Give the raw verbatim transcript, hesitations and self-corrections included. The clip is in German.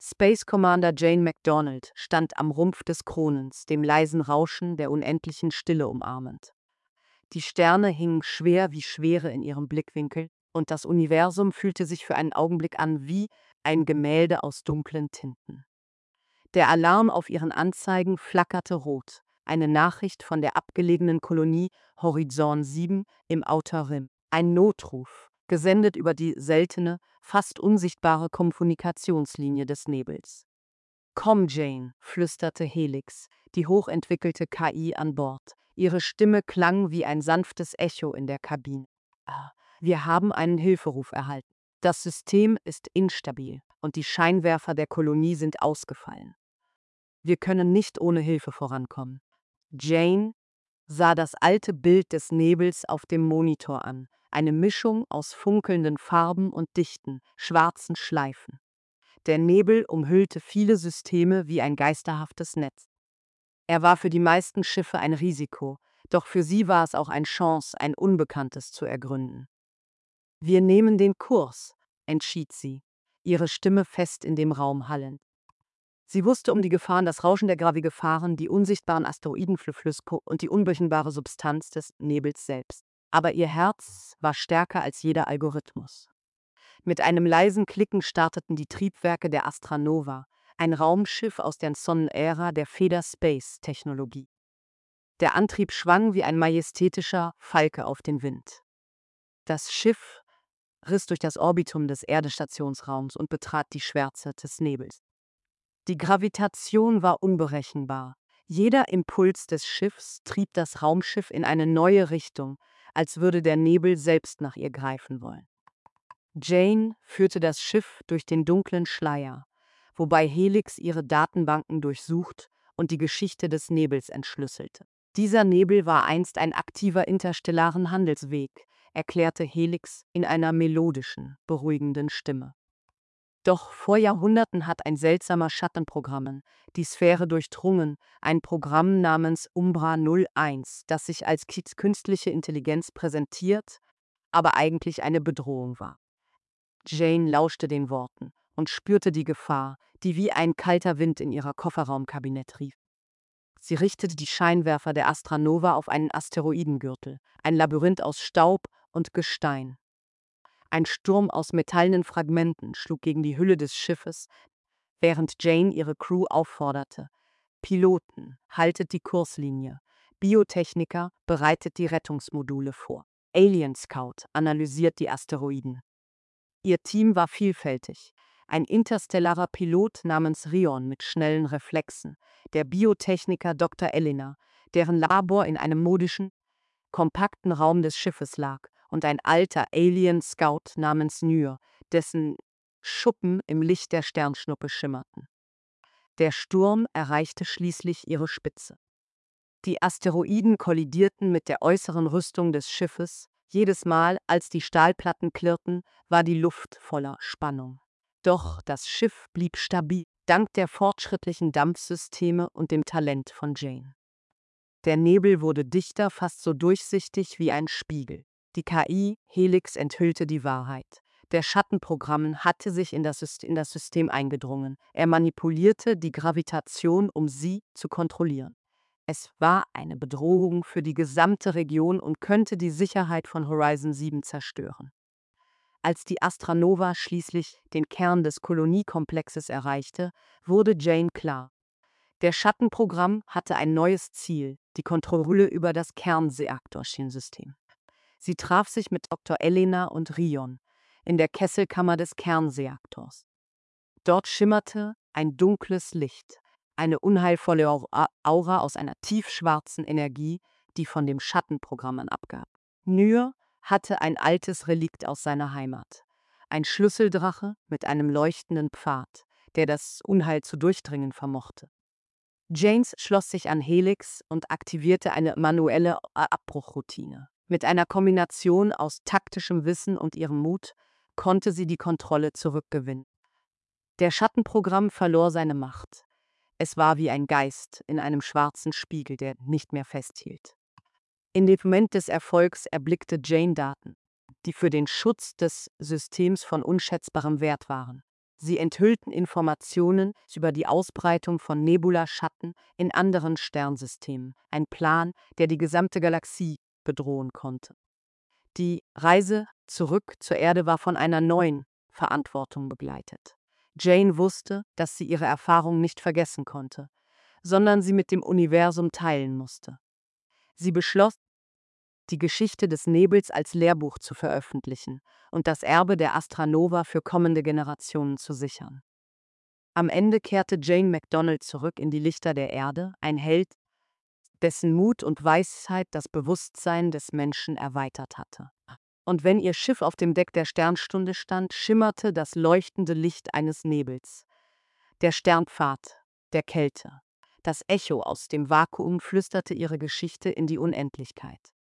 Space Commander Jane McDonald stand am Rumpf des Kronens, dem leisen Rauschen der unendlichen Stille umarmend. Die Sterne hingen schwer wie Schwere in ihrem Blickwinkel, und das Universum fühlte sich für einen Augenblick an wie ein Gemälde aus dunklen Tinten. Der Alarm auf ihren Anzeigen flackerte rot, eine Nachricht von der abgelegenen Kolonie Horizon sieben im Outer Rim. Ein Notruf, gesendet über die seltene, fast unsichtbare Kommunikationslinie des Nebels. »Komm, Jane«, flüsterte Helix, die hochentwickelte K I an Bord. Ihre Stimme klang wie ein sanftes Echo in der Kabine. Ah, wir haben einen Hilferuf erhalten. Das System ist instabil und die Scheinwerfer der Kolonie sind ausgefallen. Wir können nicht ohne Hilfe vorankommen. Jane sah das alte Bild des Nebels auf dem Monitor an, eine Mischung aus funkelnden Farben und dichten, schwarzen Schleifen. Der Nebel umhüllte viele Systeme wie ein geisterhaftes Netz. Er war für die meisten Schiffe ein Risiko, doch für sie war es auch eine Chance, ein Unbekanntes zu ergründen. »Wir nehmen den Kurs«, entschied sie, ihre Stimme fest in dem Raum hallend. Sie wusste um die Gefahren, das Rauschen der Gravigefahren, die unsichtbaren Asteroidenflüsse und die unberechenbare Substanz des Nebels selbst. Aber ihr Herz war stärker als jeder Algorithmus. Mit einem leisen Klicken starteten die Triebwerke der Astranova, ein Raumschiff aus der Sonnenära der Feather-Space-Technologie. Der Antrieb schwang wie ein majestätischer Falke auf den Wind. Das Schiff riss durch das Orbitum des Erdestationsraums und betrat die Schwärze des Nebels. Die Gravitation war unberechenbar. Jeder Impuls des Schiffs trieb das Raumschiff in eine neue Richtung, als würde der Nebel selbst nach ihr greifen wollen. Jane führte das Schiff durch den dunklen Schleier, wobei Helix ihre Datenbanken durchsucht und die Geschichte des Nebels entschlüsselte. Dieser Nebel war einst ein aktiver interstellaren Handelsweg, erklärte Helix in einer melodischen, beruhigenden Stimme. Doch vor Jahrhunderten hat ein seltsamer Schattenprogramm die Sphäre durchdrungen, ein Programm namens Umbra null eins, das sich als künstliche Intelligenz präsentiert, aber eigentlich eine Bedrohung war. Jane lauschte den Worten und spürte die Gefahr, die wie ein kalter Wind in ihrer Kofferraumkabinett rief. Sie richtete die Scheinwerfer der Astranova auf einen Asteroidengürtel, ein Labyrinth aus Staub und Gestein. Ein Sturm aus metallenen Fragmenten schlug gegen die Hülle des Schiffes, während Jane ihre Crew aufforderte: Piloten, haltet die Kurslinie. Biotechniker, bereitet die Rettungsmodule vor. Alien Scout analysiert die Asteroiden. Ihr Team war vielfältig. Ein interstellarer Pilot namens Rion mit schnellen Reflexen, der Biotechniker Doktor Elena, deren Labor in einem modischen, kompakten Raum des Schiffes lag, und ein alter Alien Scout namens Nyr, dessen Schuppen im Licht der Sternschnuppe schimmerten. Der Sturm erreichte schließlich ihre Spitze. Die Asteroiden kollidierten mit der äußeren Rüstung des Schiffes. Jedes Mal, als die Stahlplatten klirrten, war die Luft voller Spannung. Doch das Schiff blieb stabil, dank der fortschrittlichen Dampfsysteme und dem Talent von Jane. Der Nebel wurde dichter, fast so durchsichtig wie ein Spiegel. Die K I Helix enthüllte die Wahrheit. Der Schattenprogramm hatte sich in das System, in das System eingedrungen. Er manipulierte die Gravitation, um sie zu kontrollieren. Es war eine Bedrohung für die gesamte Region und könnte die Sicherheit von Horizon sieben zerstören. Als die Astranova schließlich den Kern des Koloniekomplexes erreichte, wurde Jane klar: Der Schattenprogramm hatte ein neues Ziel, die Kontrolle über das Kernreaktorsystem. Sie traf sich mit Doktor Elena und Rion in der Kesselkammer des Kernreaktors. Dort schimmerte ein dunkles Licht, eine unheilvolle Aura aus einer tiefschwarzen Energie, die von dem Schattenprogramm abgab. Nyr hatte ein altes Relikt aus seiner Heimat, ein Schlüsseldrache mit einem leuchtenden Pfad, der das Unheil zu durchdringen vermochte. Janes schloss sich an Helix und aktivierte eine manuelle Abbruchroutine. Mit einer Kombination aus taktischem Wissen und ihrem Mut konnte sie die Kontrolle zurückgewinnen. Der Schattenprogramm verlor seine Macht. Es war wie ein Geist in einem schwarzen Spiegel, der nicht mehr festhielt. In dem Moment des Erfolgs erblickte Jane Daten, die für den Schutz des Systems von unschätzbarem Wert waren. Sie enthüllten Informationen über die Ausbreitung von Nebulaschatten in anderen Sternsystemen, ein Plan, der die gesamte Galaxie bedrohen konnte. Die Reise zurück zur Erde war von einer neuen Verantwortung begleitet. Jane wusste, dass sie ihre Erfahrung nicht vergessen konnte, sondern sie mit dem Universum teilen musste. Sie beschloss, die Geschichte des Nebels als Lehrbuch zu veröffentlichen und das Erbe der Astranova für kommende Generationen zu sichern. Am Ende kehrte Jane McDonald zurück in die Lichter der Erde, ein Held, dessen Mut und Weisheit das Bewusstsein des Menschen erweitert hatte. Und wenn ihr Schiff auf dem Deck der Sternstunde stand, schimmerte das leuchtende Licht eines Nebels. Der Sternpfad der Kälte. Das Echo aus dem Vakuum flüsterte ihre Geschichte in die Unendlichkeit.